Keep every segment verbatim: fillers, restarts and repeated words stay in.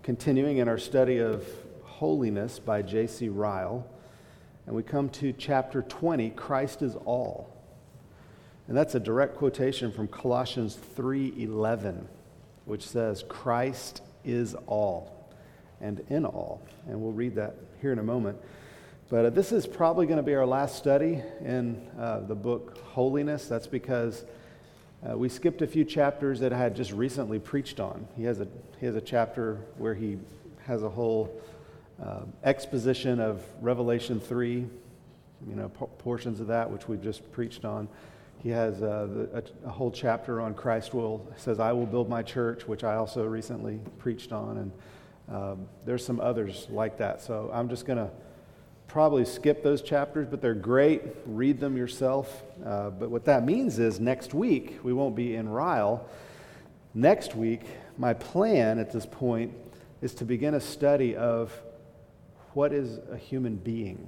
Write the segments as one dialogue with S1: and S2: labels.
S1: continuing in our study of Holiness by J C Ryle, and we come to chapter twenty, Christ is All. And that's a direct quotation from Colossians three eleven, which says, Christ is all and in all. And we'll read that here in a moment. But uh, this is probably going to be our last study in uh, the book Holiness. That's because uh, we skipped a few chapters that I had just recently preached on. He has a he has a chapter where he has a whole uh, exposition of Revelation three, you know, p- portions of that which we just preached on. He has uh, the, a, a whole chapter on Christ will says, "I will build my church," which I also recently preached on, and um, there's some others like that. So I'm just going to probably skip those chapters, but they're great. Read them yourself. Uh, but what that means is next week, we won't be in Ryle. Next week, my plan at this point is to begin a study of what is a human being.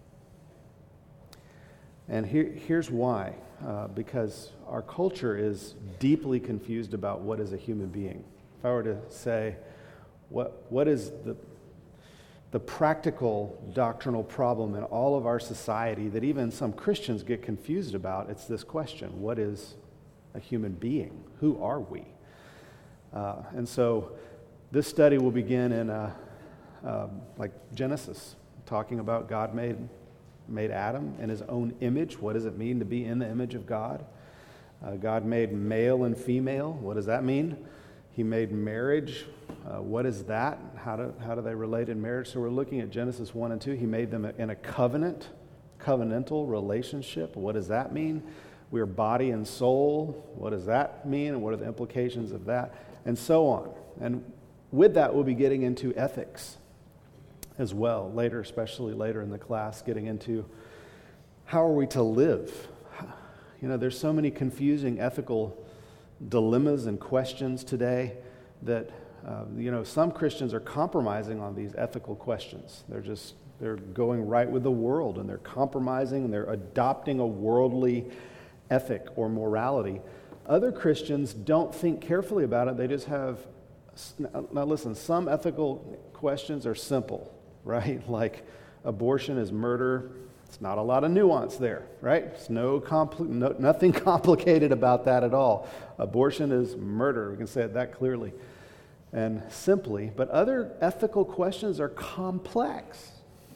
S1: And here, here's why. Uh, because our culture is deeply confused about what is a human being. If I were to say, what what is the the practical doctrinal problem in all of our society that even some Christians get confused about, it's this question: what is a human being? Who are we? Uh, and so this study will begin in uh, uh, like Genesis, talking about God made made Adam in his own image. What does it mean to be in the image of God? Uh, God made male and female. What does that mean? He made marriage. Uh, what is that? How do, how do they relate in marriage? So we're looking at Genesis one and two. He made them in a covenant, covenantal relationship. What does that mean? We're body and soul. What does that mean? And what are the implications of that? And so on. And with that, we'll be getting into ethics as well later, especially later in the class, getting into how are we to live. You know, there's so many confusing ethical dilemmas and questions today that, uh, you know, some Christians are compromising on these ethical questions. They're just, they're going right with the world, and they're compromising, and they're adopting a worldly ethic or morality. Other Christians don't think carefully about it. They just have, now listen, some ethical questions are simple, right? Like abortion is murder. It's not a lot of nuance there, right? It's no, compl- no nothing complicated about that at all. Abortion is murder. We can say it that clearly and simply. But other ethical questions are complex.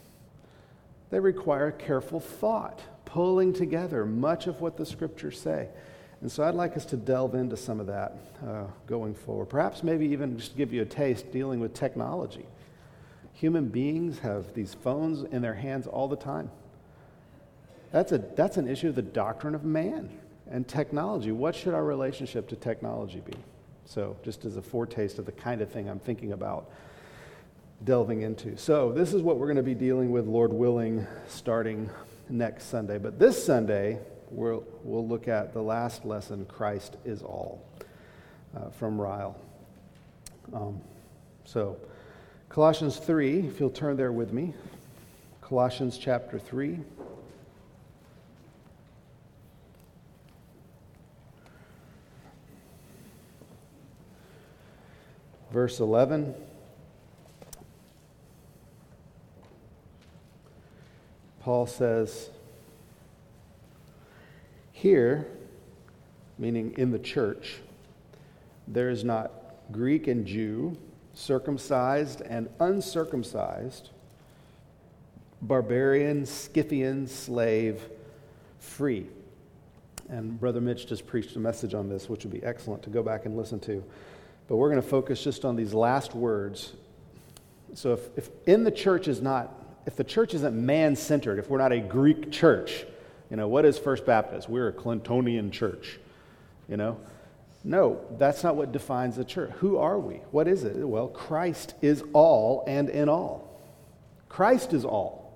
S1: They require careful thought, pulling together much of what the scriptures say. And so I'd like us to delve into some of that uh, going forward. Perhaps maybe even just give you a taste dealing with technology. Human beings have these phones in their hands all the time. That's a that's an issue of the doctrine of man and technology. What should our relationship to technology be? So just as a foretaste of the kind of thing I'm thinking about delving into. So this is what we're going to be dealing with, Lord willing, starting next Sunday. But this Sunday, we'll, we'll look at the last lesson, Christ is All, uh, from Ryle. Um, so... Colossians three, if you'll turn there with me. Colossians chapter three. Verse eleven. Paul says, here, meaning in the church, there is not Greek and Jew, circumcised and uncircumcised, barbarian, Scythian, slave, free. And Brother Mitch just preached a message on this, which would be excellent to go back and listen to. But we're going to focus just on these last words. So if, if in the church is not, if the church isn't man-centered, if we're not a Greek church, you know, what is First Baptist? We're a Clintonian church, you know. No, that's not what defines the church. Who are we? What is it? Well, Christ is all and in all. Christ is all.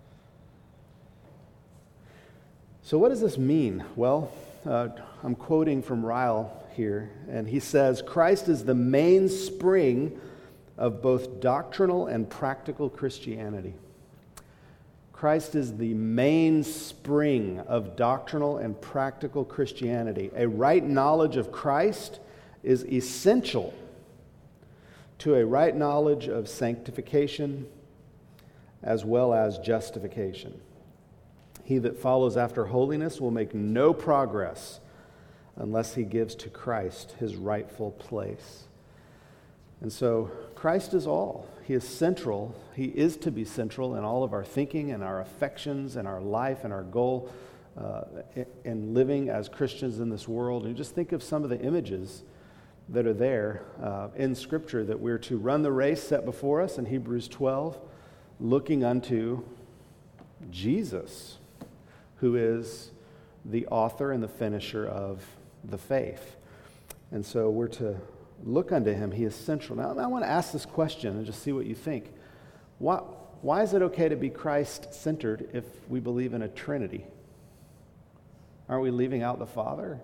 S1: So what does this mean? Well, uh, I'm quoting from Ryle here, and he says, Christ is the mainspring of both doctrinal and practical Christianity. Christ is the mainspring of doctrinal and practical Christianity. A right knowledge of Christ is essential to a right knowledge of sanctification as well as justification. He that follows after holiness will make no progress unless he gives to Christ his rightful place. And so Christ is all. He is central. He is to be central in all of our thinking and our affections and our life and our goal uh, in living as Christians in this world. And just think of some of the images that are there uh, in Scripture that we're to run the race set before us in Hebrews twelve, looking unto Jesus, who is the author and the finisher of the faith. And so we're to look unto him. He is central. Now, I want to ask this question and just see what you think. Why, why is it okay to be Christ-centered if we believe in a Trinity? Aren't we leaving out the Father?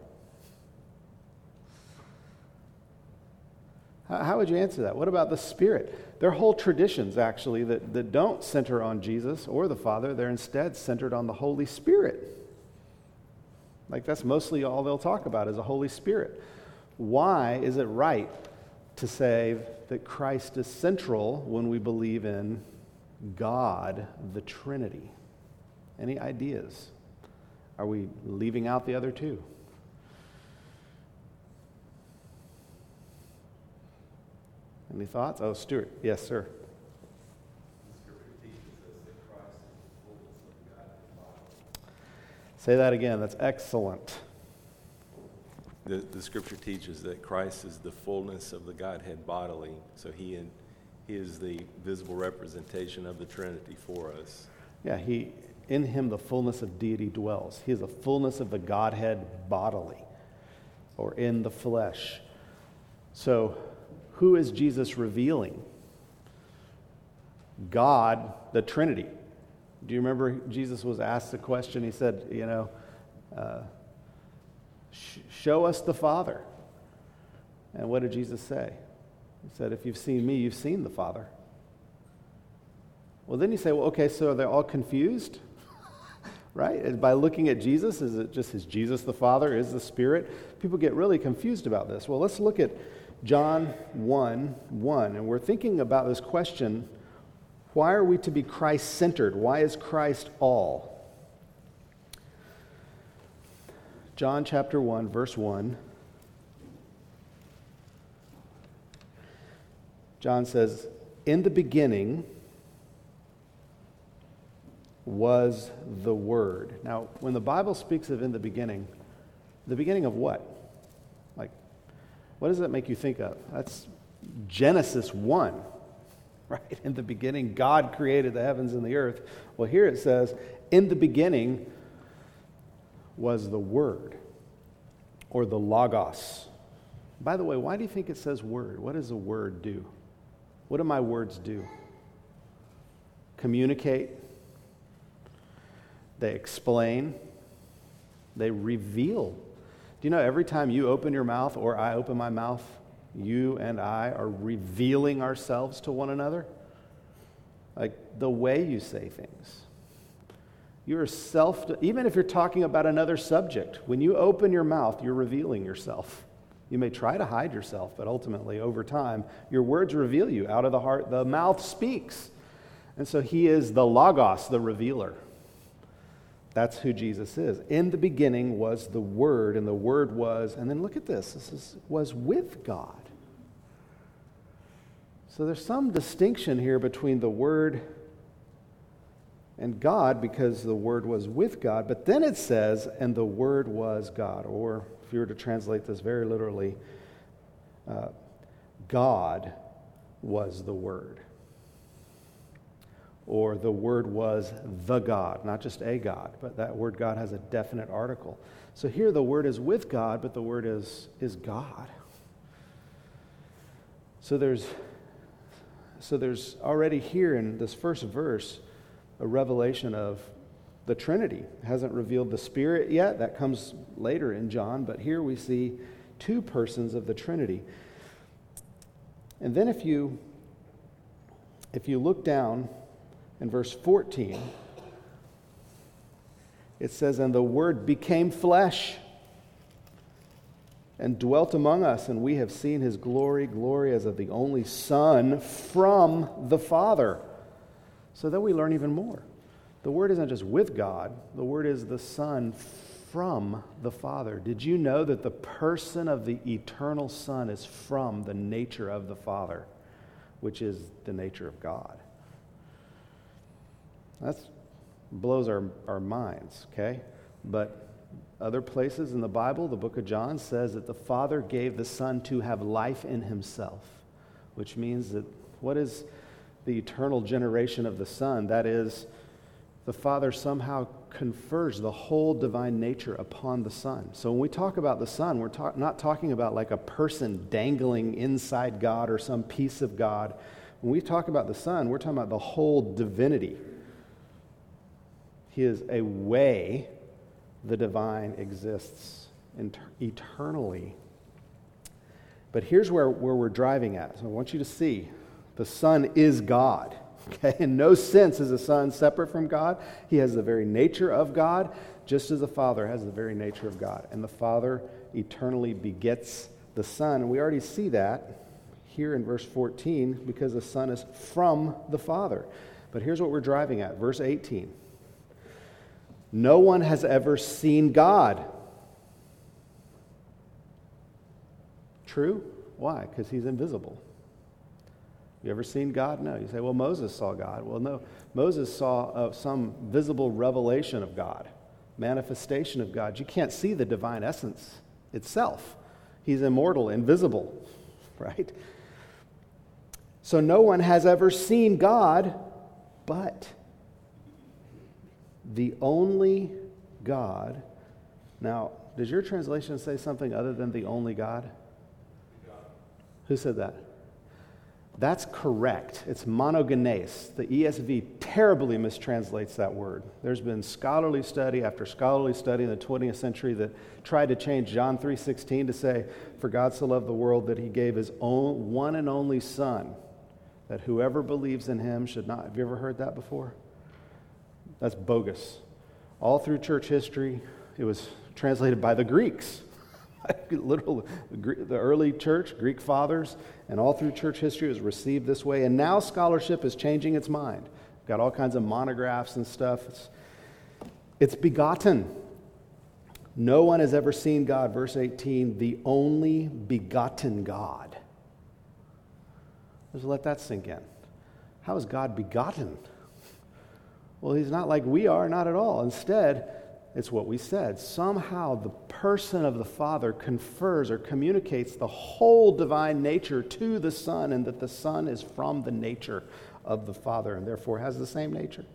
S1: How, how would you answer that? What about the Spirit? There are whole traditions, actually, that, that don't center on Jesus or the Father. They're instead centered on the Holy Spirit. Like, that's mostly all they'll talk about is the Holy Spirit. Why is it right to say that Christ is central when we believe in God, the Trinity? Any ideas? Are we leaving out the other two? Any thoughts? Oh, Stuart. Yes, sir. Say that again. That's excellent.
S2: The, the Scripture teaches that Christ is the fullness of the Godhead bodily, so he, in, he is the visible representation of the Trinity for us.
S1: Yeah, he in him the fullness of deity dwells. He is the fullness of the Godhead bodily, or in the flesh. So, who is Jesus revealing? God, the Trinity. Do you remember Jesus was asked the question? He said, you know, uh, sh- show us the Father. And what did Jesus say? He said, if you've seen me, you've seen the Father. Well, then you say, well, okay, so are they all confused? Right? By looking at Jesus, is it just, is Jesus the Father? Is the Spirit? People get really confused about this. Well, let's look at John one one. And we're thinking about this question, why are we to be Christ-centered? Why is Christ all? John chapter one, verse one. John says, in the beginning was the Word. Now, when the Bible speaks of in the beginning, the beginning of what? Like, what does that make you think of? That's Genesis one. Right? In the beginning, God created the heavens and the earth. Well, here it says, in the beginning was the Word, or the Logos. By the way, why do you think it says Word? What does a word do? What do my words do? Communicate. They explain. They reveal. Do you know every time you open your mouth or I open my mouth, you and I are revealing ourselves to one another? Like the way you say things. You're self, even if you're talking about another subject, when you open your mouth, you're revealing yourself. You may try to hide yourself, but ultimately, over time, your words reveal you. Out of the heart, the mouth speaks. And so he is the Logos, the revealer. That's who Jesus is. In the beginning was the Word, and the Word was, and then look at this, this is, was with God. So there's some distinction here between the Word and God, because the Word was with God, but then it says, and the Word was God, or if you were to translate this very literally, uh, God was the Word. Or the Word was the God, not just a God, but that word God has a definite article. So here the Word is with God, but the Word is, is God. So there's, so there's already here in this first verse a revelation of the Trinity. It hasn't revealed the Spirit yet. That comes later in John, but here we see two persons of the Trinity. And then if you, if you look down in verse fourteen, it says, and the Word became flesh and dwelt among us, and we have seen his glory, glory as of the only Son from the Father. So then we learn even more. The Word isn't just with God, the Word is the Son from the Father. Did you know that the person of the eternal Son is from the nature of the Father, which is the nature of God? That blows our, our minds, okay? But other places in the Bible, the book of John says that the Father gave the Son to have life in himself, which means that what is the eternal generation of the Son? That is, the Father somehow confers the whole divine nature upon the Son. So when we talk about the Son, we're ta- not talking about like a person dangling inside God or some piece of God. When we talk about the Son, we're talking about the whole divinity. He is a way the divine exists inter- eternally. But here's where, where we're driving at. So I want you to see the Son is God. Okay? In no sense is the Son separate from God. He has the very nature of God, just as the Father has the very nature of God. And the Father eternally begets the Son. And we already see that here in verse fourteen, because the Son is from the Father. But here's what we're driving at. Verse eighteen. No one has ever seen God. True? Why? Because he's invisible. You ever seen God? No. You say, well, Moses saw God. Well, no. Moses saw uh, some visible revelation of God, manifestation of God. You can't see the divine essence itself. He's immortal, invisible, right? So no one has ever seen God, but the only God. Now, does your translation say something other than the only God? Who said that? That's correct. It's monogenes. The E S V terribly mistranslates that word. There's been scholarly study after scholarly study in the twentieth century that tried to change John three sixteen to say, for God so loved the world that he gave his own one and only Son, that whoever believes in him should not. Have you ever heard that before? That's bogus. All through church history, it was translated by the Greeks. Literally, the early church, Greek fathers, and all through church history it was received this way. And now scholarship is changing its mind. Got all kinds of monographs and stuff. It's, it's begotten. No one has ever seen God. Verse eighteen, the only begotten God. Let's let that sink in. How is God begotten? Well, he's not like we are, not at all. Instead, it's what we said. Somehow the person of the Father confers or communicates the whole divine nature to the Son, and that the Son is from the nature of the Father and therefore has the same nature.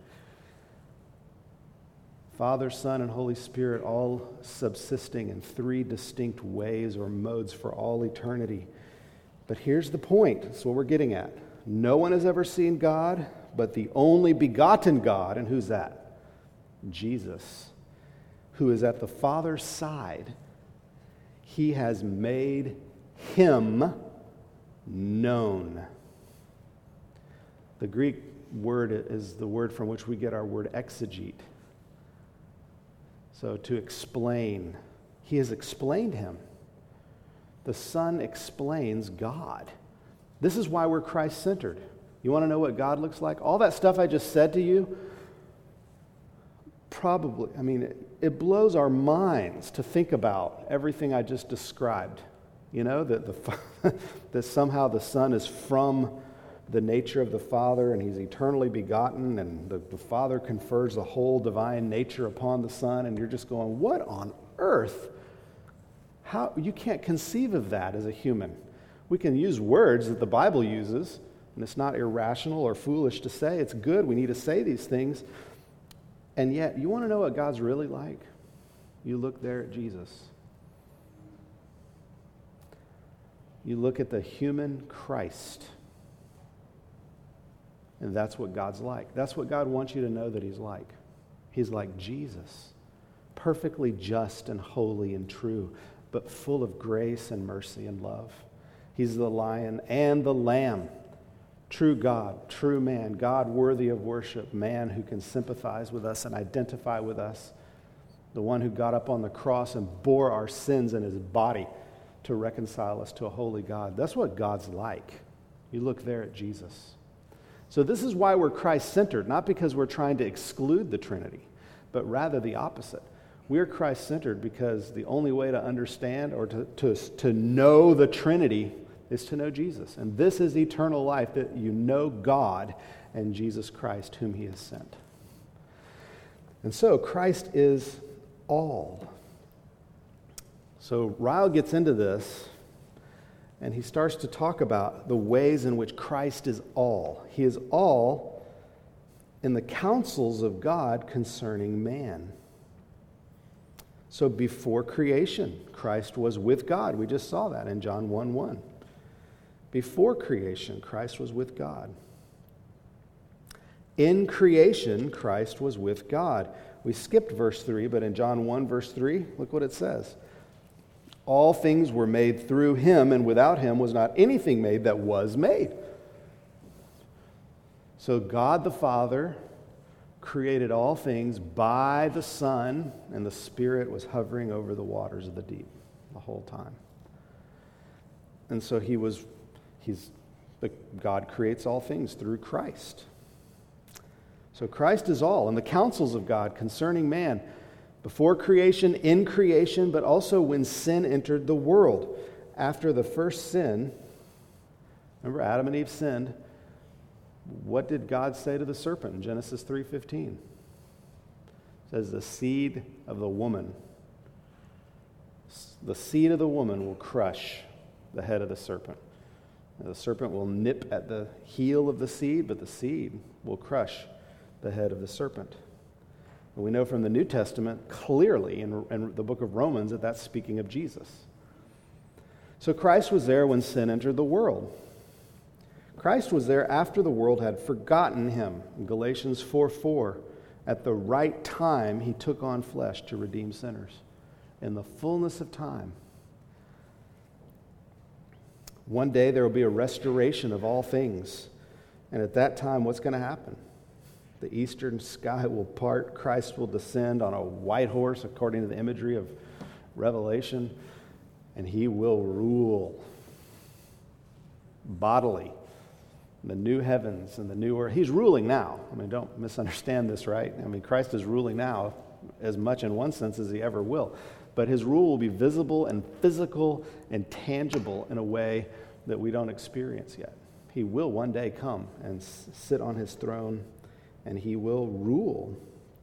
S1: Father, Son, and Holy Spirit all subsisting in three distinct ways or modes for all eternity. But here's the point. That's what we're getting at. No one has ever seen God, but the only begotten God, and who's that? Jesus, who is at the Father's side. He has made him known. The Greek word is the word from which we get our word exegete. So to explain, he has explained him. The Son explains God. This is why we're Christ-centered. You want to know what God looks like? All that stuff I just said to you, probably, I mean, it, it blows our minds to think about everything I just described. You know, that, the, that somehow the Son is from the nature of the Father and he's eternally begotten, and the, the Father confers the whole divine nature upon the Son, and you're just going, what on earth? How you can't conceive of that as a human. We can use words that the Bible uses, and it's not irrational or foolish to say. It's good. We need to say these things. And yet, you want to know what God's really like? You look there at Jesus. You look at the human Christ. And that's what God's like. That's what God wants you to know that he's like. He's like Jesus. Perfectly just and holy and true, but full of grace and mercy and love. He's the lion and the lamb. True God, true man, God worthy of worship, man who can sympathize with us and identify with us. The one who got up on the cross and bore our sins in his body to reconcile us to a holy God. That's what God's like. You look there at Jesus. So this is why we're Christ-centered, not because we're trying to exclude the Trinity, but rather the opposite. We're Christ-centered because the only way to understand or to, to, to know the Trinity is to know Jesus. And this is eternal life, that you know God and Jesus Christ, whom he has sent. And so Christ is all. So Ryle gets into this, and he starts to talk about the ways in which Christ is all. He is all in the counsels of God concerning man. So before creation, Christ was with God. We just saw that in John one one. Before creation, Christ was with God. In creation, Christ was with God. We skipped verse three, but in John one, verse three, look what it says. All things were made through him, and without him was not anything made that was made. So God the Father created all things by the Son, and the Spirit was hovering over the waters of the deep the whole time. And so he was, he's, God creates all things through Christ. So Christ is all, and the counsels of God concerning man, before creation, in creation, but also when sin entered the world. After the first sin, remember Adam and Eve sinned, what did God say to the serpent in Genesis three fifteen? It says, the seed of the woman, the seed of the woman will crush the head of the serpent. And the serpent will nip at the heel of the seed, but the seed will crush the head of the serpent. And we know from the New Testament clearly in, in the book of Romans that that's speaking of Jesus. So Christ was there when sin entered the world. Christ was there after the world had forgotten him. In Galatians four four, at the right time he took on flesh to redeem sinners. In the fullness of time. One day there will be a restoration of all things. And at that time, what's going to happen? The eastern sky will part. Christ will descend on a white horse, according to the imagery of Revelation, and he will rule bodily the new heavens and the new earth. He's ruling now. I mean, don't misunderstand this, right? I mean, Christ is ruling now as much in one sense as he ever will. But his rule will be visible and physical and tangible in a way that we don't experience yet. He will one day come and s- sit on his throne, and he will rule.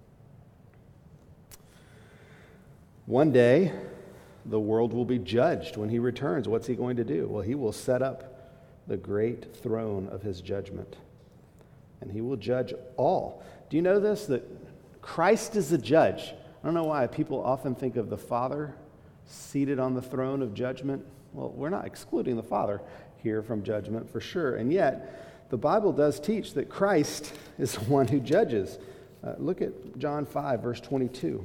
S1: One day, the world will be judged when he returns. What's he going to do? Well, he will set up the great throne of his judgment, and he will judge all. Do you know this? That Christ is the judge. I don't know why people often think of the Father seated on the throne of judgment. Well, we're not excluding the Father here from judgment for sure, and yet the Bible does teach that Christ is the one who judges. Uh, look at John five, verse twenty-two.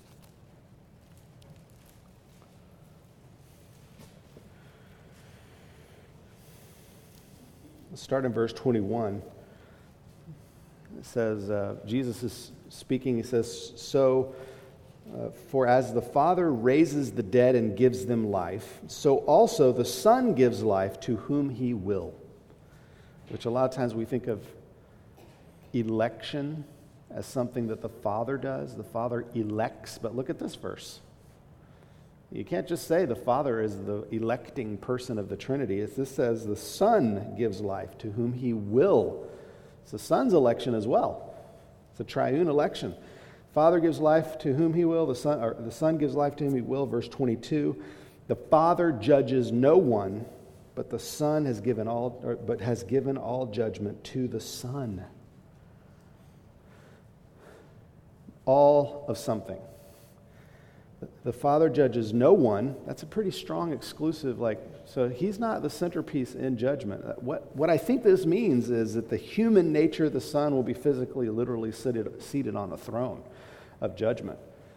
S1: Let's start in verse twenty-one. It says, uh, Jesus is speaking, he says, So, uh, for as the Father raises the dead and gives them life, so also the Son gives life to whom he will. Which a lot of times we think of election as something that the Father does. The Father elects, but look at this verse. You can't just say the Father is the electing person of the Trinity. It's, this says the Son gives life to whom he will. It's the Son's election as well. It's a triune election. Father gives life to whom he will. The Son, or the Son gives life to whom he will. Verse twenty-two. The Father judges no one, but the Son has given all, or, but has given all judgment to the Son. All of something. The Father judges no one. That's a pretty strong exclusive, like, so he's not the centerpiece in judgment. What, what I think this means is that the human nature of the Son will be physically, literally seated, seated on the throne of judgment.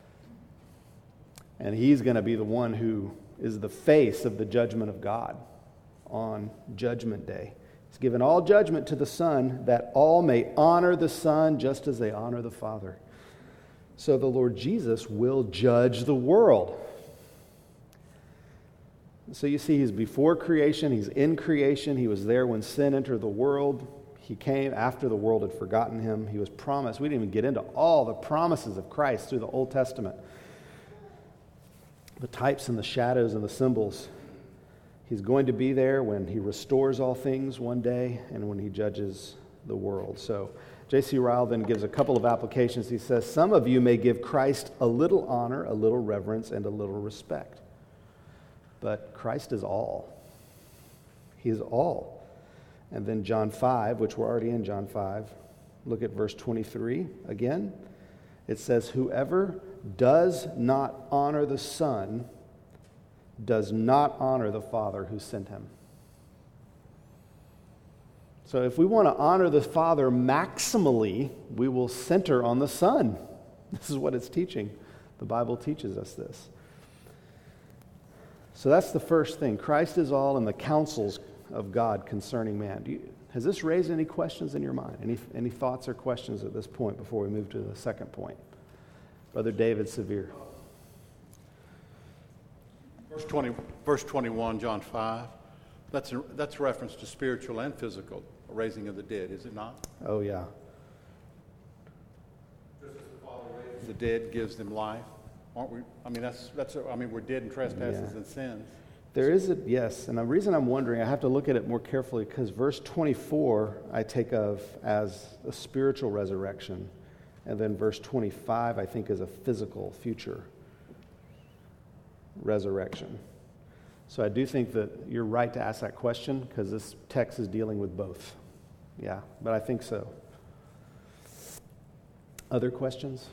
S1: And he's going to be the one who is the face of the judgment of God on Judgment Day. He's given all judgment to the Son, that all may honor the Son just as they honor the Father. So the Lord Jesus will judge the world. So you see, he's before creation, he's in creation, he was there when sin entered the world. He came after the world had forgotten him. He was promised. We didn't even get into all the promises of Christ through the Old Testament. The types and the shadows and the symbols. He's going to be there when he restores all things one day and when he judges the world. So J C Ryle then gives a couple of applications. He says, some of you may give Christ a little honor, a little reverence, and a little respect. But Christ is all. He is all. And then John five, which we're already in John five, look at verse twenty-three again. It says, whoever does not honor the Son does not honor the Father who sent him. So if we want to honor the Father maximally, we will center on the Son. This is what it's teaching. The Bible teaches us this. So that's the first thing. Christ is all in the counsels of God concerning man. Do you, has this raised any questions in your mind? Any, any thoughts or questions at this point before we move to the second point? Brother David Sevier.
S3: Verse twenty, verse twenty-one, John five, that's a, that's a reference to spiritual and physical raising of the dead, is it not?
S1: Oh, yeah.
S3: Just as the Father raises the dead, gives them life, aren't we? I mean, that's that's. A, I mean, we're dead in trespasses
S1: Yeah.
S3: and sins.
S1: There is a, yes, and the reason I'm wondering, I have to look at it more carefully because verse twenty-four I take of as a spiritual resurrection, and then verse twenty-five I think is a physical future resurrection. So I do think that you're right to ask that question because this text is dealing with both. Yeah, but I think so. Other questions?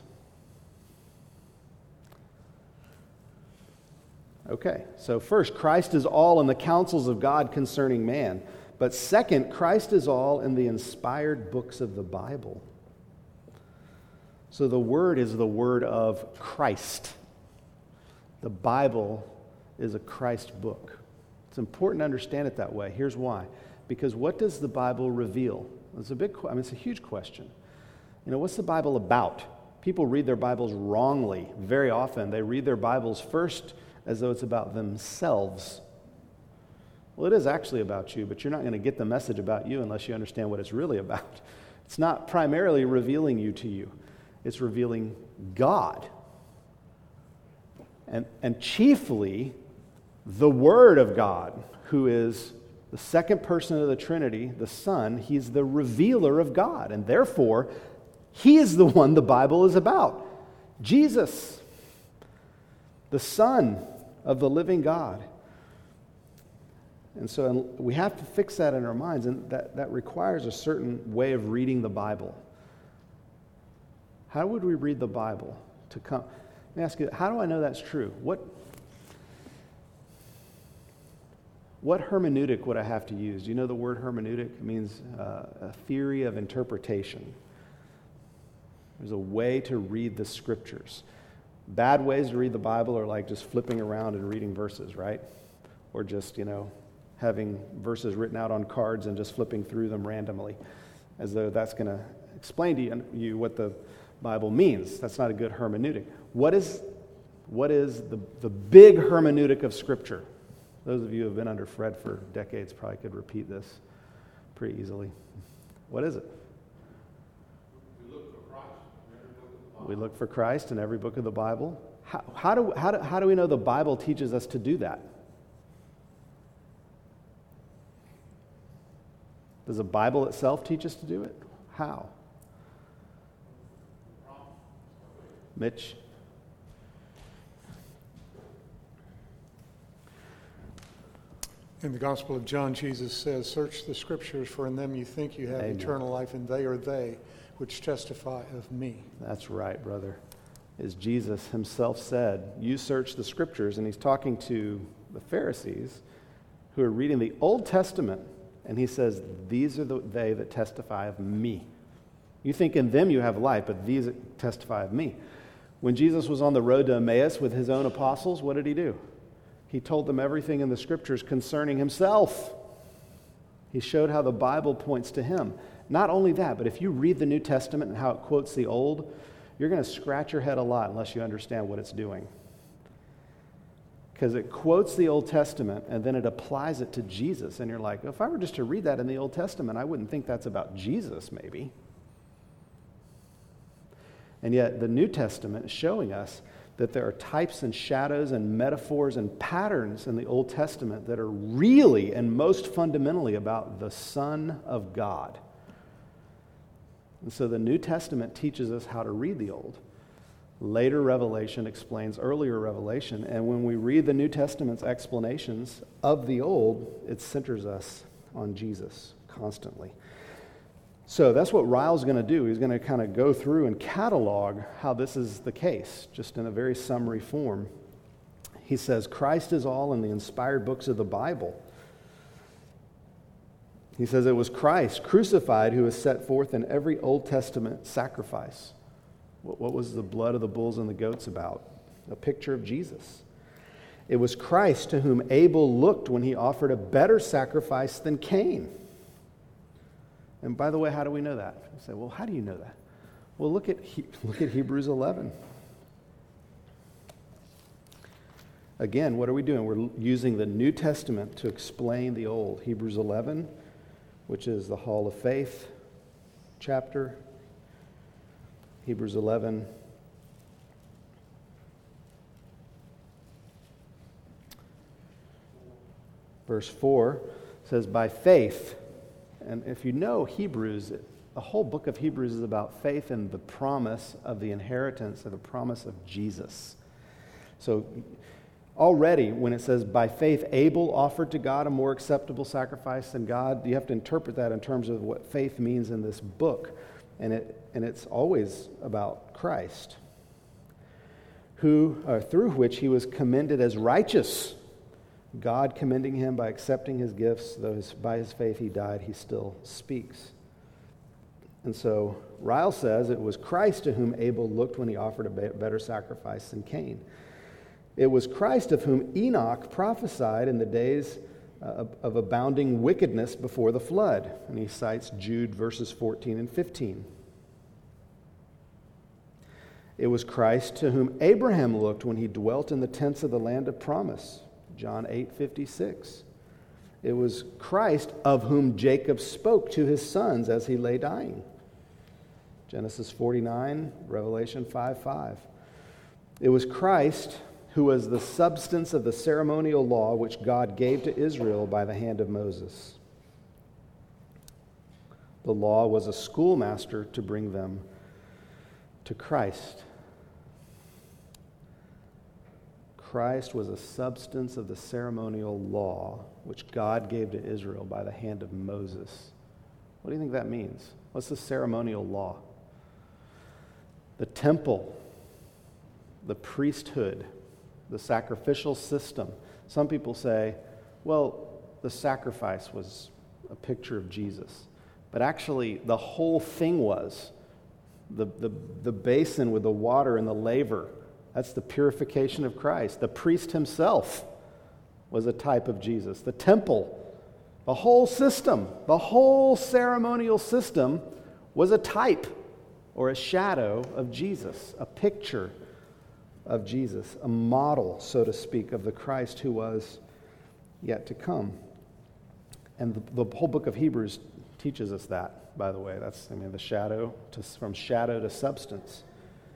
S1: Okay, so first, Christ is all in the counsels of God concerning man. But second, Christ is all in the inspired books of the Bible. So the Word is the Word of Christ. The Bible is a Christ book. It's important to understand it that way. Here's why. Because what does the Bible reveal? It's a big, I mean, it's a huge question. You know, what's the Bible about? People read their Bibles wrongly. Very often, they read their Bibles first as though it's about themselves. Well, it is actually about you, but you're not going to get the message about you unless you understand what it's really about. It's not primarily revealing you to you. It's revealing God. And, and chiefly, the Word of God, who is the second person of the Trinity, the Son. He's the revealer of God, and therefore, He is the one the Bible is about. Jesus, the Son of the living God. And so we have to fix that in our minds, and that, that requires a certain way of reading the Bible. How would we read the Bible to come? Let me ask you, how do I know that's true? What, what hermeneutic would I have to use? Do you know the word hermeneutic? It means uh, a theory of interpretation. There's a way to read the Scriptures. Bad ways to read the Bible are like just flipping around and reading verses, right? Or just, you know, having verses written out on cards and just flipping through them randomly, as though that's going to explain to you what the Bible means. That's not a good hermeneutic. What is, what is the, the big hermeneutic of Scripture? Those of you who have been under Fred for decades probably could repeat this pretty easily. What is it? We look for Christ in every book of the Bible. How, how, do, how, do, how do we know the Bible teaches us to do that? Does the Bible itself teach us to do it? How? Mitch?
S4: In the Gospel of John, Jesus says, "Search the Scriptures, for in them you think you have
S1: Amen.
S4: eternal life, and they are they which testify of me."
S1: That's right, brother. As Jesus himself said, you search the Scriptures, and he's talking to the Pharisees who are reading the Old Testament, and he says, these are the, they that testify of me. You think in them you have life, but these testify of me. When Jesus was on the road to Emmaus with his own apostles, what did he do? He told them everything in the Scriptures concerning himself. He showed how the Bible points to him. Not only that, but if you read the New Testament and how it quotes the Old, you're going to scratch your head a lot unless you understand what it's doing. because it quotes the Old Testament and then it applies it to Jesus. And you're like, if I were just to read that in the Old Testament, I wouldn't think that's about Jesus, maybe. And yet the New Testament is showing us that there are types and shadows and metaphors and patterns in the Old Testament that are really and most fundamentally about the Son of God. And so the New Testament teaches us how to read the Old. Later Revelation explains earlier Revelation, and when we read the New Testament's explanations of the Old, it centers us on Jesus constantly. So that's what Ryle's going to do. He's going to kind of go through and catalog how this is the case, just in a very summary form. He says, Christ is all in the inspired books of the Bible. He says it was Christ crucified who is set forth in every Old Testament sacrifice. What was the blood of the bulls and the goats about? A picture of Jesus. It was Christ to whom Abel looked when he offered a better sacrifice than Cain. And by the way, how do we know that? You say, well, how do you know that? Well, look at he- look at Hebrews eleven. Again, what are we doing? We're using the New Testament to explain the Old. Hebrews eleven, which is the Hall of Faith chapter. Hebrews eleven. Verse four says, by faith. And if you know Hebrews, the whole book of Hebrews is about faith and the promise of the inheritance of the promise of Jesus. So already when it says, by faith Abel offered to God a more acceptable sacrifice than God, you have to interpret that in terms of what faith means in this book. And it and it's always about Christ, who uh, through which he was commended as righteous. God commending him by accepting his gifts, though his, by his faith he died, he still speaks. And so Ryle says it was Christ to whom Abel looked when he offered a better sacrifice than Cain. It was Christ of whom Enoch prophesied in the days uh, of, of abounding wickedness before the flood. And he cites Jude verses fourteen and fifteen. It was Christ to whom Abraham looked when he dwelt in the tents of the land of promise. John eight fifty-six. It was Christ of whom Jacob spoke to his sons as he lay dying. Genesis forty-nine, Revelation five five. It was Christ who was the substance of the ceremonial law which God gave to Israel by the hand of Moses. The law was a schoolmaster to bring them to Christ. Christ was a substance of the ceremonial law which God gave to Israel by the hand of Moses. What do you think that means? What's the ceremonial law? The temple, the priesthood, the sacrificial system. Some people say, well, the sacrifice was a picture of Jesus. But actually, the whole thing was the, the, the basin with the water and the laver. That's the purification of Christ. The priest himself was a type of Jesus. The temple, the whole system, the whole ceremonial system was a type or a shadow of Jesus, a picture of Jesus, a model, so to speak, of the Christ who was yet to come. And the, the whole book of Hebrews teaches us that, by the way. That's, I mean, the shadow, to, from shadow to substance.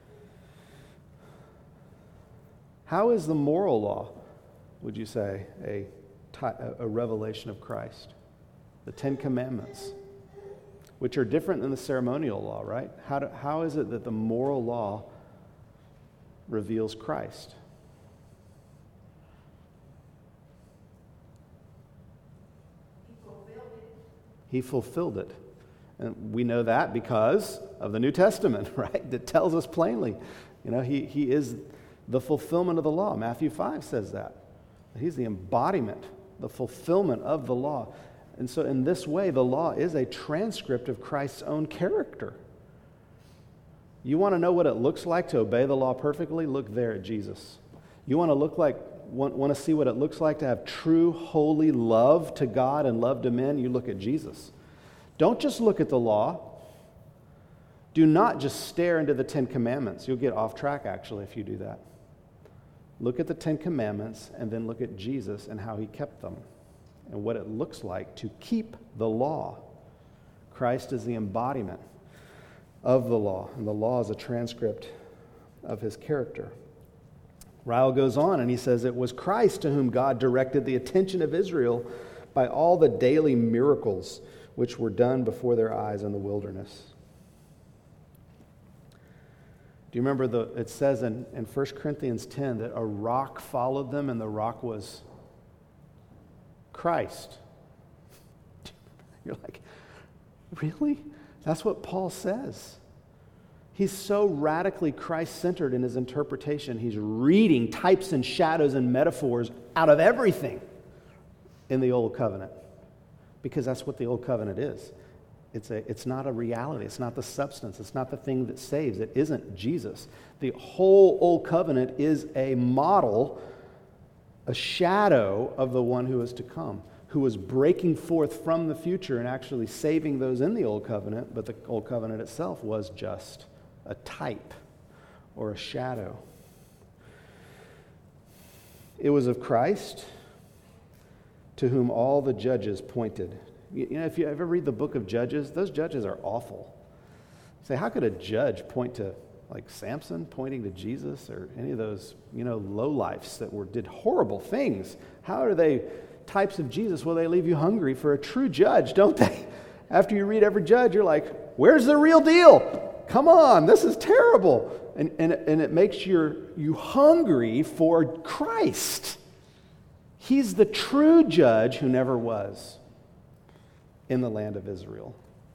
S1: How is the moral law, would you say, a, a revelation of Christ? The Ten Commandments, which are different than the ceremonial law, right? How, do, how is it that the moral law reveals Christ?
S5: He fulfilled it.
S1: He fulfilled it. And we know that because of the New Testament, right? That tells us plainly. You know, he, he is the fulfillment of the law. Matthew five says that. He's the embodiment, the fulfillment of the law. And so in this way, the law is a transcript of Christ's own character. You want to know what it looks like to obey the law perfectly? Look there at Jesus. You want to look like, want, want to see what it looks like to have true, holy love to God and love to men? You look at Jesus. Don't just look at the law. Do not just stare into the Ten Commandments. You'll get off track, actually, if you do that. Look at the Ten Commandments and then look at Jesus and how he kept them and what it looks like to keep the law. Christ is the embodiment of the law, and the law is a transcript of his character. Ryle goes on and he says, it was Christ to whom God directed the attention of Israel by all the daily miracles which were done before their eyes in the wilderness. Do you remember, the? it says in, in First Corinthians ten that a rock followed them, and the rock was Christ. You're like, really? That's what Paul says. He's so radically Christ-centered in his interpretation. He's reading types and shadows and metaphors out of everything in the Old Covenant, because that's what the Old Covenant is. It's, a, it's not a reality. It's not the substance. It's not the thing that saves. It isn't Jesus. The whole Old Covenant is a model, a shadow of the one who is to come, who was breaking forth from the future and actually saving those in the Old Covenant, but the Old Covenant itself was just a type or a shadow. It was of Christ to whom all the judges pointed. You know, if you ever read the book of Judges, those judges are awful. Say, how could a judge point to, like Samson pointing to Jesus, or any of those, you know, lowlifes that were did horrible things? How are they types of Jesus? Well, they leave you hungry for a true judge, don't they? After you read every judge, you're like, where's the real deal? Come on, this is terrible. And, and, and it makes your, you hungry for Christ. He's the true judge who never was in the land of Israel.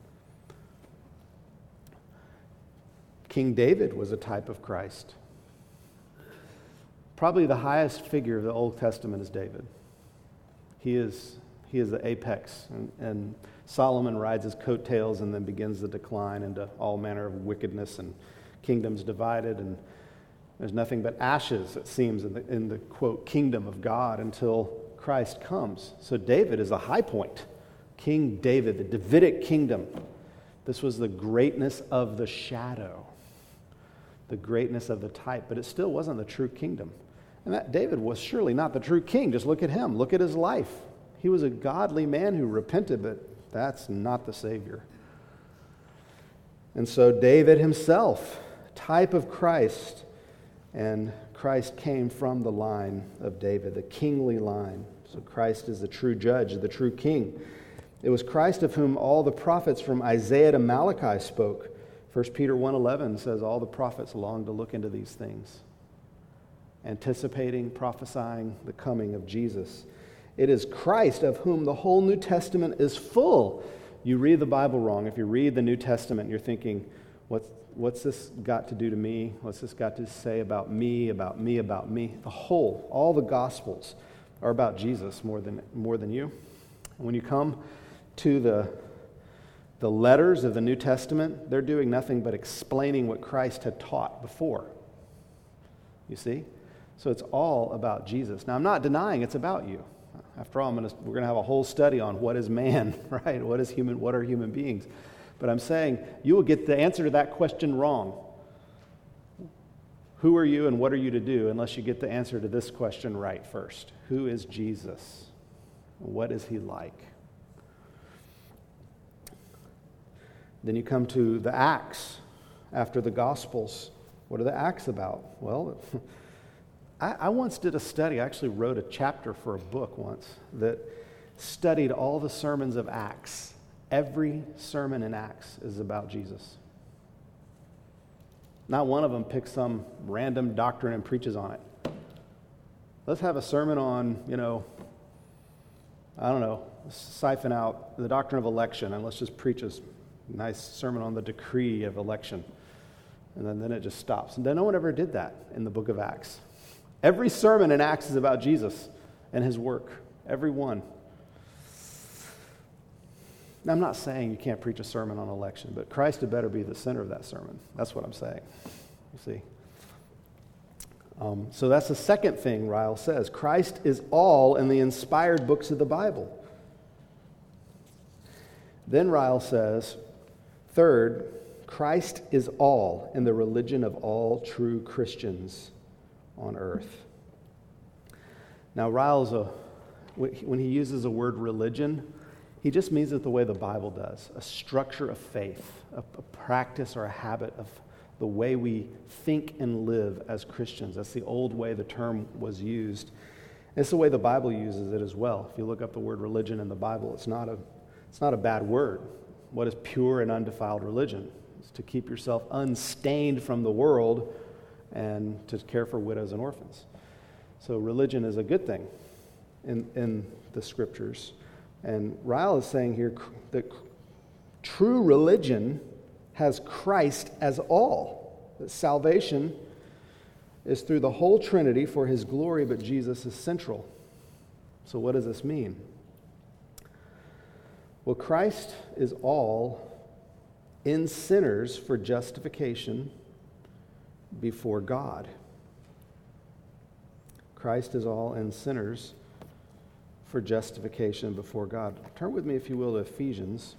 S1: King David was a type of Christ. Probably the highest figure of the Old Testament is David. He is, he is the apex, and, and Solomon rides his coattails and then begins the decline into all manner of wickedness and kingdoms divided, and there's nothing but ashes, it seems, in the, in the quote, kingdom of God until Christ comes. So David is a high point. King David, the Davidic kingdom. This was the greatness of the shadow, the greatness of the type, but it still wasn't the true kingdom. And that David was surely not the true king. Just look at him. Look at his life. He was a godly man who repented, but that's not the Savior. And so David himself, type of Christ, and Christ came from the line of David, the kingly line. So Christ is the true judge, the true king. It was Christ of whom all the prophets from Isaiah to Malachi spoke. First Peter one eleven says all the prophets long to look into these things, anticipating, prophesying the coming of Jesus. It is Christ of whom the whole New Testament is full. You read the Bible wrong. If you read the New Testament, you're thinking, what's, what's this got to do to me? What's this got to say about me, about me, about me? The whole, all the Gospels are about Jesus more than, more than you. When you come to the, the letters of the New Testament, they're doing nothing but explaining what Christ had taught before. You see? So it's all about Jesus. Now, I'm not denying it's about you. After all, I'm gonna, we're going to have a whole study on what is man, right? What is human? What are human beings? But I'm saying you will get the answer to that question wrong. Who are you and what are you to do unless you get the answer to this question right first? Who is Jesus? What is he like? Then you come to the Acts after the Gospels. What are the Acts about? Well, I, I once did a study. I actually wrote a chapter for a book once that studied all the sermons of Acts. Every sermon in Acts is about Jesus. Not one of them picks some random doctrine and preaches on it. Let's have a sermon on, you know, I don't know, siphon out the doctrine of election, and let's just preach a nice sermon on the decree of election. And then, then it just stops. And then no one ever did that in the book of Acts. Every sermon in Acts is about Jesus and his work. Every one. Now, I'm not saying you can't preach a sermon on election, but Christ had better be the center of that sermon. That's what I'm saying. You see? Um, so that's the second thing Ryle says. Christ is all in the inspired books of the Bible. Then Ryle says, third, Christ is all in the religion of all true Christians on earth. Now, Ryle's a, when he uses the word religion, he just means it the way the Bible does, a structure of faith, a, a practice or a habit of the way we think and live as Christians. That's the old way the term was used. It's the way the Bible uses it as well. If you look up the word religion in the Bible, it's not a, it's not a bad word. What is pure and undefiled religion? It's to keep yourself unstained from the world and to care for widows and orphans. So religion is a good thing in, in the Scriptures. And Ryle is saying here that true religion has Christ as all. That salvation is through the whole Trinity for his glory, but Jesus is central. So what does this mean? Well, Christ is all in sinners for justification before God. Christ is all in sinners for justification before God. Turn with me, if you will, to Ephesians.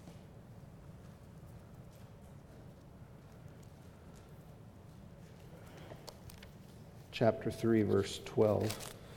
S1: Chapter three, verse twelve.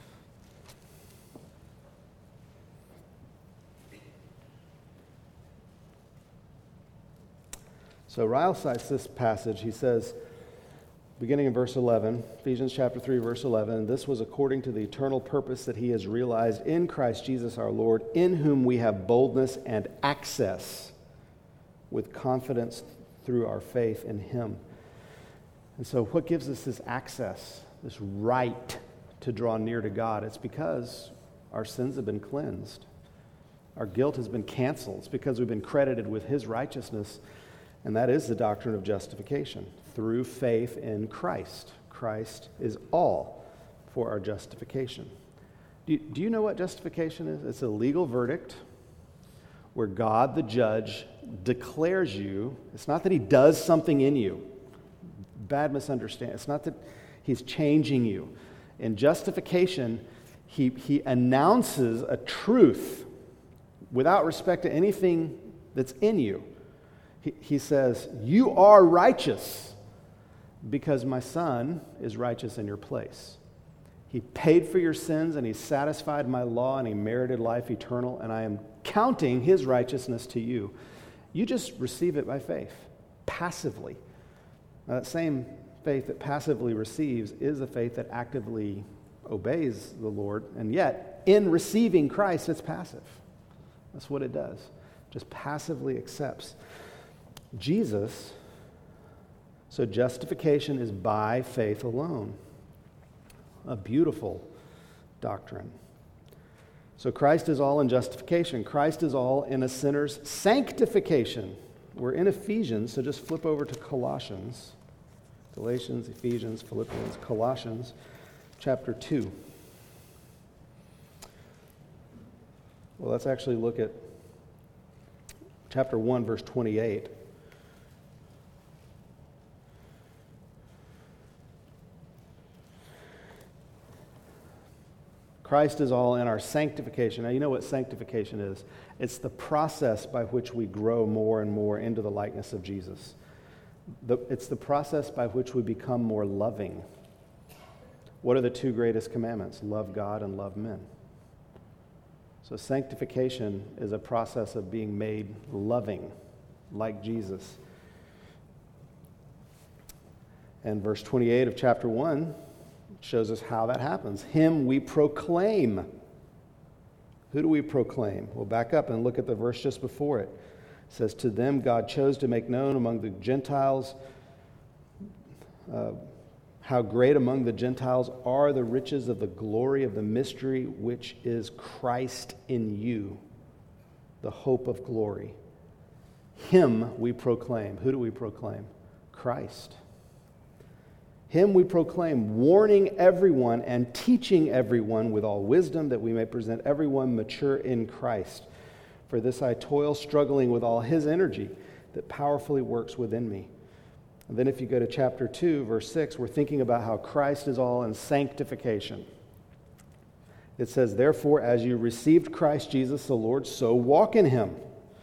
S1: So Ryle cites this passage. He says, beginning in verse eleven, Ephesians chapter three, verse eleven, this was according to the eternal purpose that he has realized in Christ Jesus our Lord, in whom we have boldness and access with confidence through our faith in him. And so what gives us this access, this right to draw near to God? It's because our sins have been cleansed. Our guilt has been canceled. It's because we've been credited with his righteousness. And that is the doctrine of justification, through faith in Christ. Christ is all for our justification. Do you, do you know what justification is? It's a legal verdict where God, the judge, declares you. It's not that he does something in you. Bad misunderstanding. It's not that he's changing you. In justification, he, he announces a truth without respect to anything that's in you. He, he says, you are righteous because my son is righteous in your place. He paid for your sins and he satisfied my law and he merited life eternal, and I am counting his righteousness to you. You just receive it by faith, passively. Now, that same faith that passively receives is a faith that actively obeys the Lord, and yet, in receiving Christ, it's passive. That's what it does. Just passively accepts. Jesus, so justification is by faith alone. A beautiful doctrine. So Christ is all in justification. Christ is all in a sinner's sanctification. We're in Ephesians, so just flip over to Colossians. Galatians, Ephesians, Philippians, Colossians, chapter two. Well, let's actually look at chapter one, verse twenty-eight. Christ is all in our sanctification. Now, you know what sanctification is. It's the process by which we grow more and more into the likeness of Jesus. The, it's the process by which we become more loving. What are the two greatest commandments? Love God and love men. So sanctification is a process of being made loving, like Jesus. And verse twenty-eight of chapter one shows us how that happens. Him we proclaim. Who do we proclaim? We'll back up and look at the verse just before it. It says, to them God chose to make known among the Gentiles uh, how great among the Gentiles are the riches of the glory of the mystery, which is Christ in you, the hope of glory. Him we proclaim. Who do we proclaim? Christ. Him we proclaim, warning everyone and teaching everyone with all wisdom, that we may present everyone mature in Christ. For this I toil, struggling with all his energy that powerfully works within me. And then if you go to chapter two, verse six, we're thinking about how Christ is all in sanctification. It says, therefore, as you received Christ Jesus the Lord, so walk in him.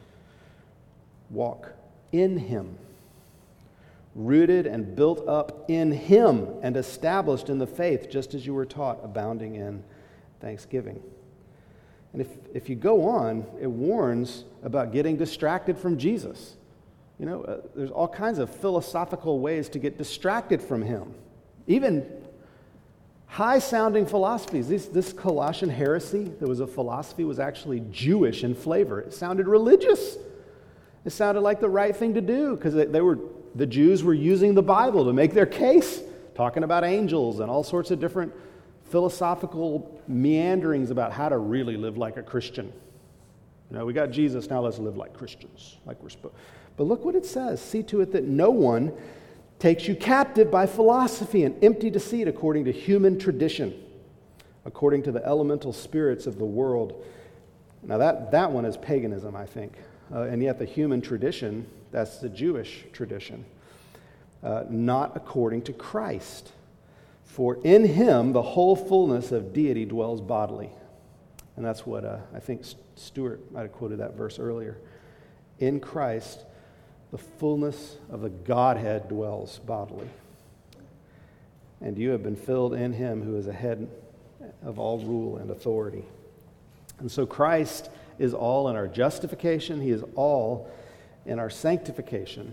S1: Walk in him. Rooted and built up in him and established in the faith, just as you were taught, abounding in thanksgiving. And if, if you go on, it warns about getting distracted from Jesus. You know, uh, there's all kinds of philosophical ways to get distracted from him. Even high-sounding philosophies. This, this Colossian heresy, that was a philosophy, was actually Jewish in flavor. It sounded religious. It sounded like the right thing to do because they, they were the Jews were using the Bible to make their case, talking about angels and all sorts of different philosophical meanderings about how to really live like a Christian. You know, we got Jesus, now let's live like Christians, like we're supposed. But look what it says. See to it that no one takes you captive by philosophy and empty deceit according to human tradition, according to the elemental spirits of the world. Now that, that one is paganism, I think. Uh, and yet the human tradition, that's the Jewish tradition, uh, not according to Christ. For in him the whole fullness of deity dwells bodily. And that's what uh, I think Stuart might have quoted that verse earlier. In Christ, the fullness of the Godhead dwells bodily. And you have been filled in him who is the head of all rule and authority. And so Christ is all in our justification. He is all in our sanctification.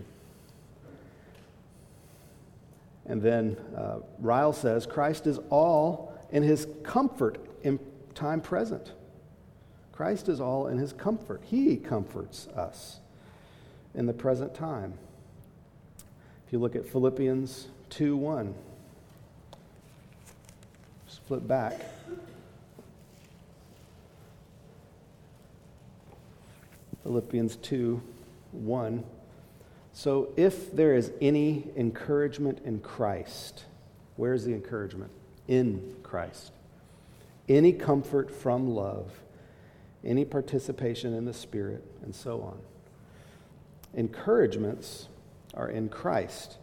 S1: And then uh, Ryle says, Christ is all in his comfort in time present. Christ is all in his comfort. He comforts us in the present time. If you look at Philippians two one, just flip back. Philippians two one. So if there is any encouragement in Christ, where's the encouragement? In Christ. Any comfort from love, any participation in the Spirit, and so on. Encouragements are in Christ.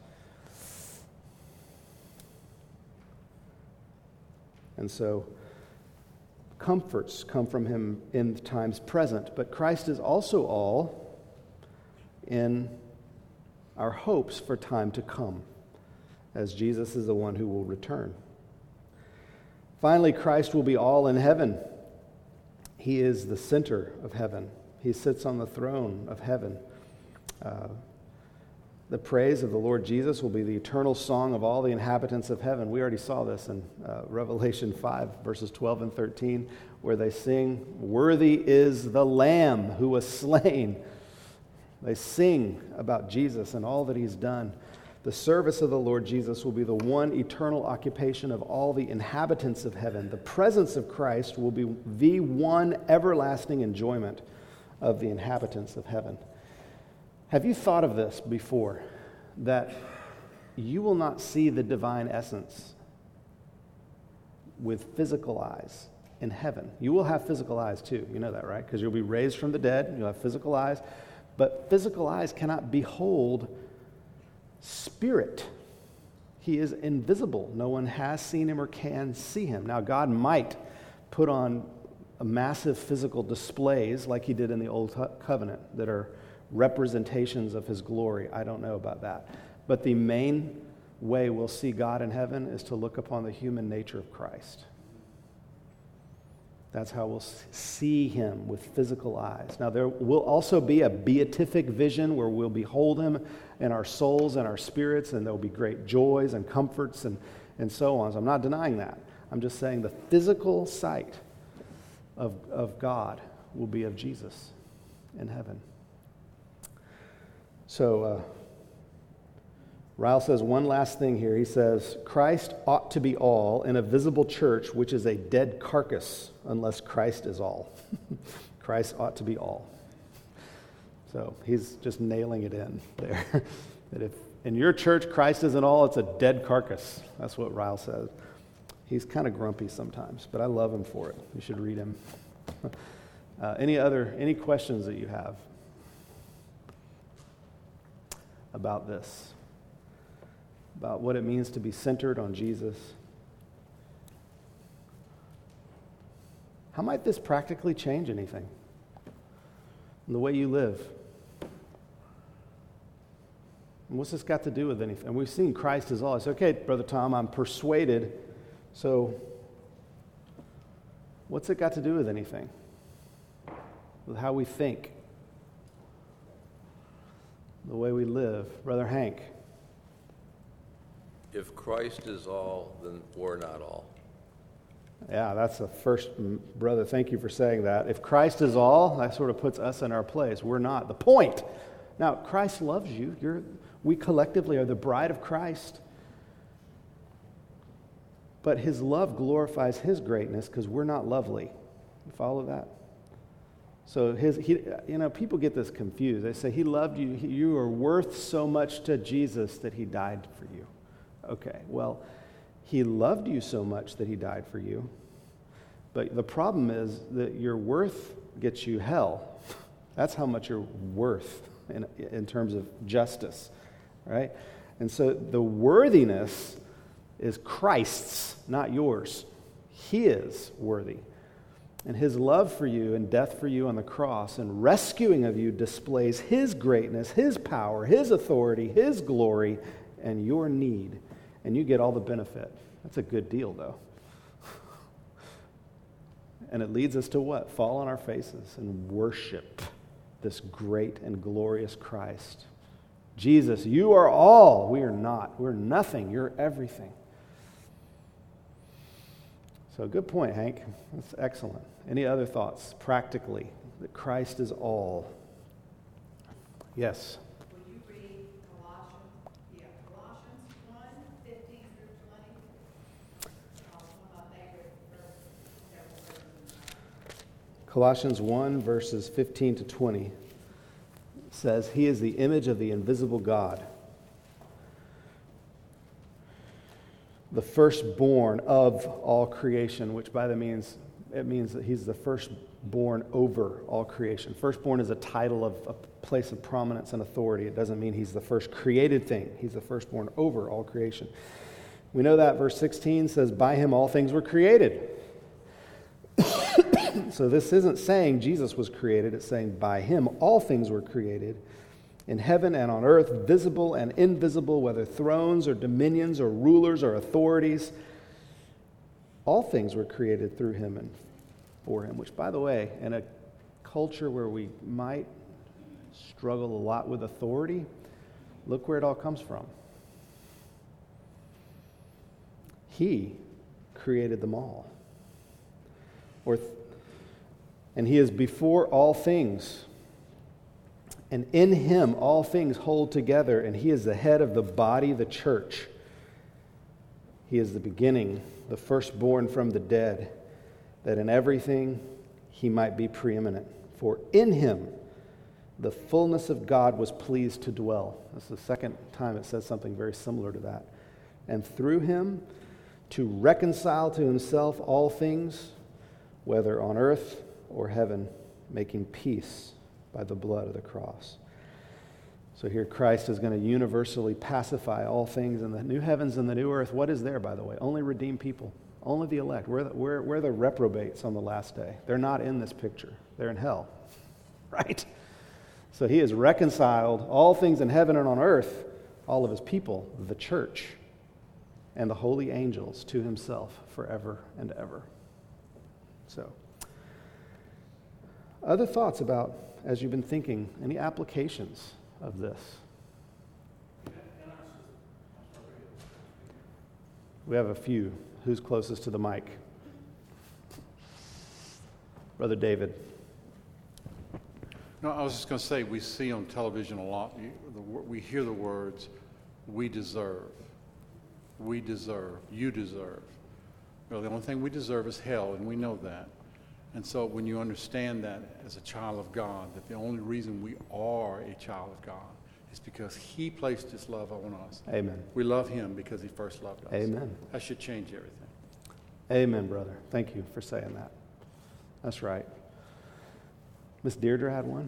S1: And so comforts come from him in times present, but Christ is also all in our hopes for time to come, as Jesus is the one who will return. Finally, Christ will be all in heaven. He is the center of heaven. He sits on the throne of heaven. Uh, the praise of the Lord Jesus will be the eternal song of all the inhabitants of heaven. We already saw this in uh, Revelation five, verses twelve and thirteen, where they sing, "Worthy is the Lamb who was slain." They sing about Jesus and all that he's done. The service of the Lord Jesus will be the one eternal occupation of all the inhabitants of heaven. The presence of Christ will be the one everlasting enjoyment of the inhabitants of heaven. Have you thought of this before? That you will not see the divine essence with physical eyes in heaven. You will have physical eyes too. You know that, right? Because you'll be raised from the dead. You'll have physical eyes. But physical eyes cannot behold Spirit. He is invisible. No one has seen him or can see him. Now, God might put on a massive physical displays like he did in the Old Covenant that are representations of his glory. I don't know about that. But the main way we'll see God in heaven is to look upon the human nature of Christ. That's how we'll see him with physical eyes. Now, there will also be a beatific vision where we'll behold him in our souls and our spirits, and there'll be great joys and comforts and, and so on. So I'm not denying that. I'm just saying the physical sight of, of God will be of Jesus in heaven. So, uh, Ryle says one last thing here. He says, Christ ought to be all in a visible church, which is a dead carcass, unless Christ is all. Christ ought to be all. So he's just nailing it in there. That if in your church Christ isn't all, it's a dead carcass. That's what Ryle says. He's kind of grumpy sometimes, but I love him for it. You should read him. uh, any other, any questions that you have about this? About what it means to be centered on Jesus? How might this practically change anything in the way you live? And what's this got to do with anything? And we've seen Christ is all. I said, okay, Brother Tom, I'm persuaded. So What's it got to do with anything? With how we think, the way we live. Brother Hank.
S6: If Christ is all, then we're not all.
S1: Yeah, that's the first, brother, thank you for saying that. If Christ is all, that sort of puts us in our place. We're not. The point. Now, Christ loves you. You're, we collectively are the bride of Christ. But his love glorifies his greatness because we're not lovely. You follow that? So his, he, you know, people get this confused. They say he loved you. He, you are worth so much to Jesus that he died for you. Okay, well, he loved you so much that he died for you. But the problem is that your worth gets you hell. That's how much you're worth in, in terms of justice, right? And so the worthiness is Christ's, not yours. He is worthy. And his love for you and death for you on the cross and rescuing of you displays his greatness, his power, his authority, his glory, and your need. And you get all the benefit. That's a good deal, though. And it leads us to what? Fall on our faces and worship this great and glorious Christ. Jesus, you are all. We are not. We're nothing. You're everything. So good point, Hank. That's excellent. Any other thoughts, practically, that Christ is all? Yes.
S5: Will you read Colossians, yeah, Colossians one, fifteen through twenty? Uh, one of my favorite verses.
S1: Colossians one, verses fifteen to twenty says, he is the image of the invisible God, the firstborn of all creation, which by the means, it means that he's the firstborn over all creation. Firstborn is a title of a place of prominence and authority. It doesn't mean he's the first created thing. He's the firstborn over all creation. We know that verse sixteen says, by him all things were created. So this isn't saying Jesus was created. It's saying by him all things were created in heaven and on earth, visible and invisible, whether thrones or dominions or rulers or authorities. All things were created through him and for him, which, by the way, in a culture where we might struggle a lot with authority, look where it all comes from. He created them all. Or th- and he is before all things. And in him all things hold together, and he is the head of the body, the church. He is the beginning, the firstborn from the dead, that in everything he might be preeminent. For in him the fullness of God was pleased to dwell. That's the second time it says something very similar to that. And through him to reconcile to himself all things, whether on earth or heaven, making peace by the blood of the cross. So here Christ is going to universally pacify all things in the new heavens and the new earth. What is there, by the way? Only redeemed people. Only the elect. We're the, we're, we're the reprobates on the last day. They're not in this picture. They're in hell. Right? So he has reconciled all things in heaven and on earth, all of his people, the church, and the holy angels to himself forever and ever. So, other thoughts about, as you've been thinking, any applications of this? We have a few. Who's closest to the mic? Brother David.
S3: No, I was just going to say, we see on television a lot, you, the, we hear the words, we deserve, we deserve, you deserve. Well, the only thing we deserve is hell, and we know that. And so when you understand that as a child of God, that the only reason we are a child of God is because he placed his love on us.
S1: Amen.
S3: We love him because he first loved us.
S1: Amen.
S3: That should change everything.
S1: Amen, brother. Thank you for saying that. That's right. Miss Deirdre had one.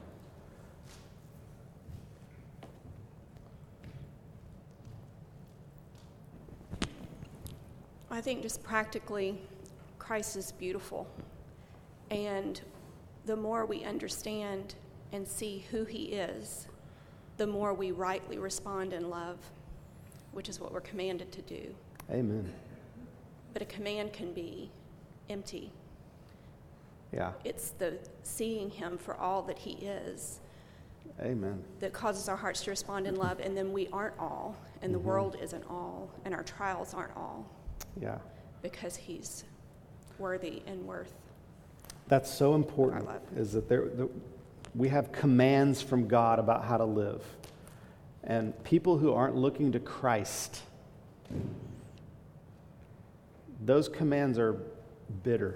S7: I think just practically, Christ is beautiful. And the more we understand and see who he is, the more we rightly respond in love, which is what we're commanded to do.
S1: Amen.
S7: But a command can be empty
S1: Yeah.
S7: It's the seeing him for all that he is
S1: Amen.
S7: that causes our hearts to respond in love, and then we aren't all, and the
S1: Mhm.
S7: world isn't all, and our trials aren't all,
S1: Yeah.
S7: because he's worthy and worth.
S1: That's so important,
S7: Our love.
S1: is that there, the, we have commands from God about how to live. And people who aren't looking to Christ, those commands are bitter.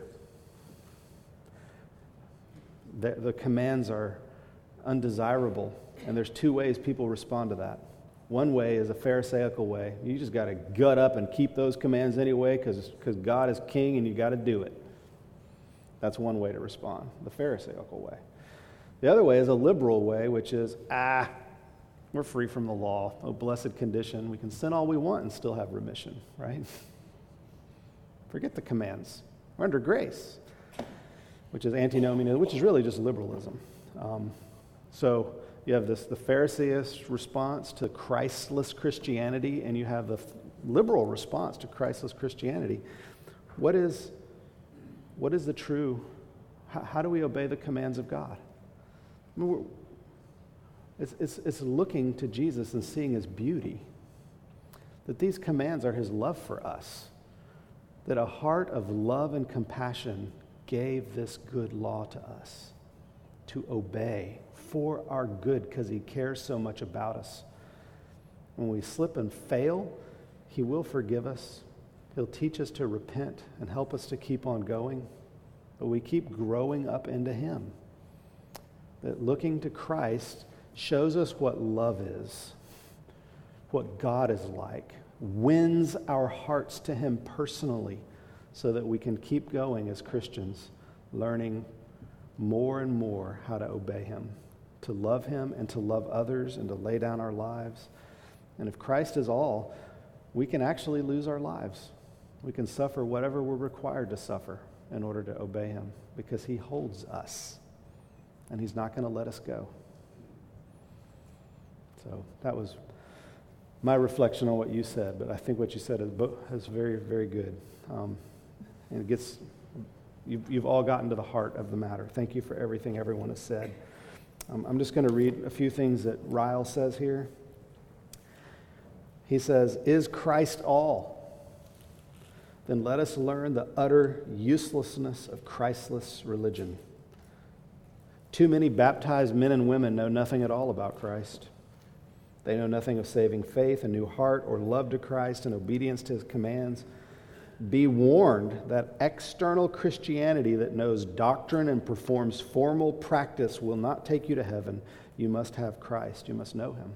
S1: The, the commands are undesirable. And there's two ways people respond to that. One way is a Pharisaical way. You just got to gut up and keep those commands anyway because God is king and you got to do it. That's one way to respond, the Pharisaical way. The other way is a liberal way, which is, ah, we're free from the law. Oh, blessed condition. We can sin all we want and still have remission, right? Forget the commands. We're under grace, which is antinomianism, which is really just liberalism. Um, so you have this the Pharisaist response to Christless Christianity, and you have the liberal response to Christless Christianity. What is, what is the true, how, how do we obey the commands of God? I mean, we're, it's, it's, it's looking to Jesus and seeing his beauty, that these commands are his love for us, that a heart of love and compassion gave this good law to us to obey for our good because he cares so much about us. When we slip and fail, he will forgive us. He'll teach us to repent and help us to keep on going, but we keep growing up into him. That looking to Christ shows us what love is, what God is like, wins our hearts to him personally so that we can keep going as Christians, learning more and more how to obey him, to love him and to love others and to lay down our lives. And if Christ is all, we can actually lose our lives. We can suffer whatever we're required to suffer in order to obey him because he holds us and he's not going to let us go. So that was my reflection on what you said, but I think what you said is, is very, very good. Um, and it gets, you've, you've all gotten to the heart of the matter. Thank you for everything everyone has said. Um, I'm just going to read a few things that Ryle says here. He says, "Is Christ all? Then let us learn the utter uselessness of Christless religion. Too many baptized men and women know nothing at all about Christ. They know nothing of saving faith, a new heart, or love to Christ and obedience to his commands. Be warned that external Christianity that knows doctrine and performs formal practice will not take you to heaven. You must have Christ. You must know him.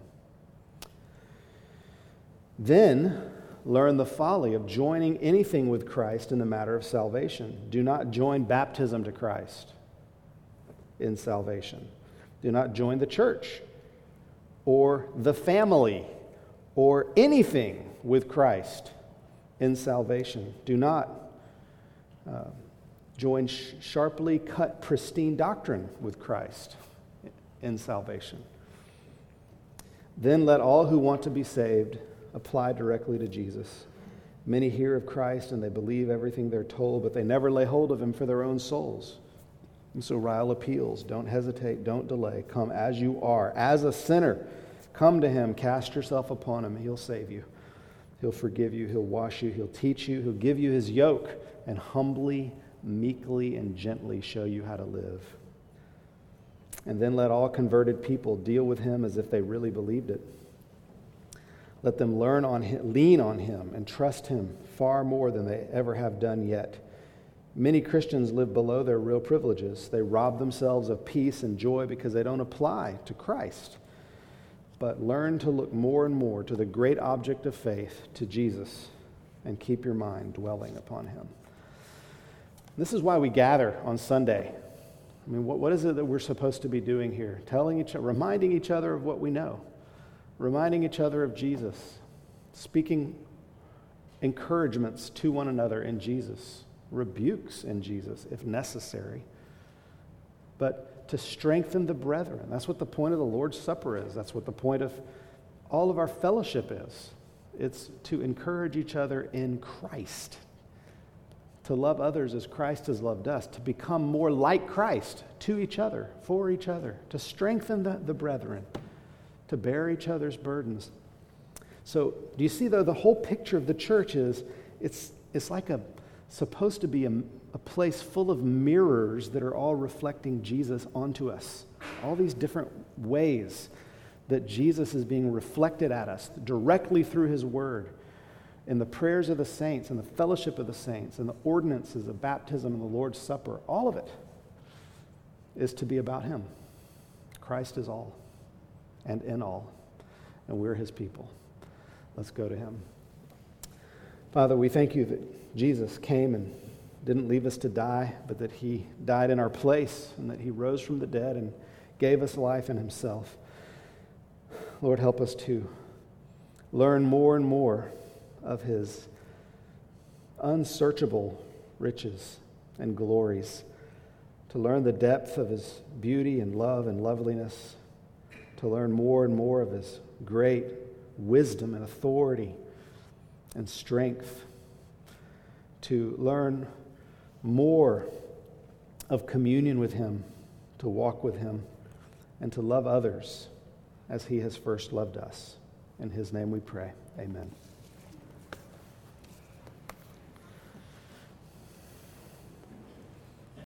S1: Then learn the folly of joining anything with Christ in the matter of salvation. Do not join baptism to Christ in salvation. Do not join the church or the family or anything with Christ in salvation. Do not uh, join sh- sharply cut, pristine doctrine with Christ in salvation. Then let all who want to be saved apply directly to Jesus. Many hear of Christ and they believe everything they're told, but they never lay hold of him for their own souls. And so Ryle appeals, don't hesitate, don't delay. Come as you are, as a sinner. Come to him, cast yourself upon him, he'll save you. He'll forgive you, he'll wash you, he'll teach you, he'll give you his yoke, and humbly, meekly, and gently show you how to live. And then let all converted people deal with him as if they really believed it. Let them learn on him, lean on him, and trust him far more than they ever have done yet. Many Christians live below their real privileges. They rob themselves of peace and joy because they don't apply to Christ. But learn to look more and more to the great object of faith, to Jesus, and keep your mind dwelling upon him. This is why we gather on Sunday. I mean, what, what is it that we're supposed to be doing here? Telling each other, reminding each other of what we know. Reminding each other of Jesus. Speaking encouragements to one another in Jesus. Rebukes in Jesus, if necessary. But to strengthen the brethren. That's what the point of the Lord's Supper is. That's what the point of all of our fellowship is. It's to encourage each other in Christ. to love others as Christ has loved us, to become more like Christ to each other, for each other, to strengthen the, the brethren, to bear each other's burdens. So do you see, though, the whole picture of the church is it's it's like a supposed to be a, a place full of mirrors that are all reflecting Jesus onto us. All these different ways that Jesus is being reflected at us directly through his word, in the prayers of the saints, in the fellowship of the saints, in the ordinances of baptism and the Lord's Supper. All of it is to be about him. Christ is all and in all, and we're his people. Let's go to him. Father, we thank you that Jesus came and didn't leave us to die, but that he died in our place and that he rose from the dead and gave us life in himself. Lord, help us to learn more and more of his unsearchable riches and glories, to learn the depth of his beauty and love and loveliness, to learn more and more of his great wisdom and authority and strength, to learn more of communion with him, to walk with him, and to love others as he has first loved us. In his name we pray. Amen.